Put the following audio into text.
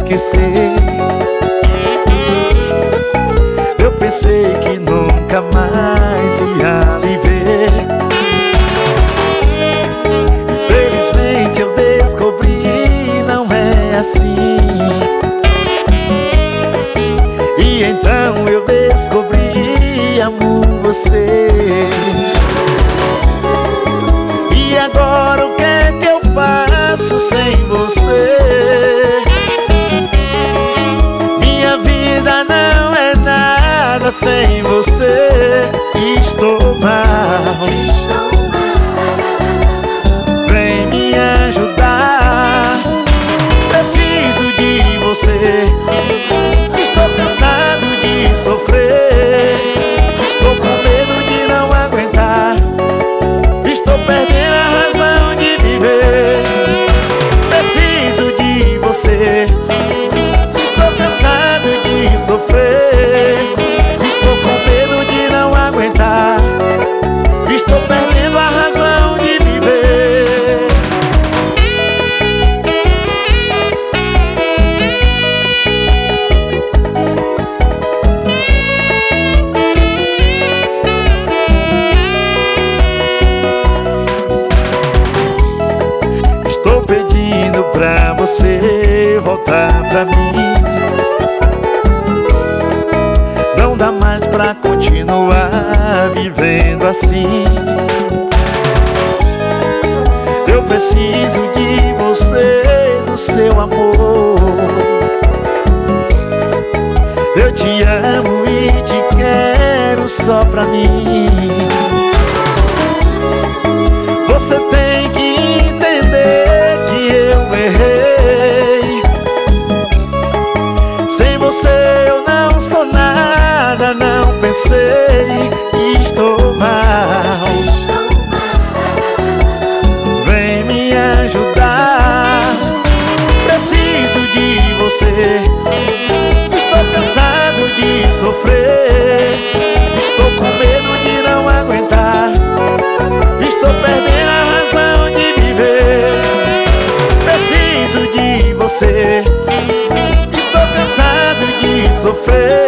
esquecer. Eu pensei que nunca mais ia lhe ver. Infelizmente eu descobri, não é assim. E então eu descobri, amo você. E agora o que é que eu faço sem você? Minha vida não é nada sem você. Estou mal, vem me ajudar. Preciso de você. Estou cansado de sofrer. Estou com medo de não aguentar. Estou perdendo a razão de viver. Preciso de você. Estou cansado de sofrer. Estou com medo de não aguentar. Estou perdendo a razão de viver. Estou pedindo pra você voltar pra mim. Não dá mais pra continuar vivendo assim. Eu preciso de você, do seu amor. Eu te amo e te quero só pra mim. Você tem que entender que eu errei. Sem você eu não sou nada, não pensei. Estou mal, vem me ajudar. Preciso de você. Estou cansado de sofrer. Estou com medo de não aguentar. Estou perdendo a razão de viver. Preciso de você. Estou cansado de sofrer.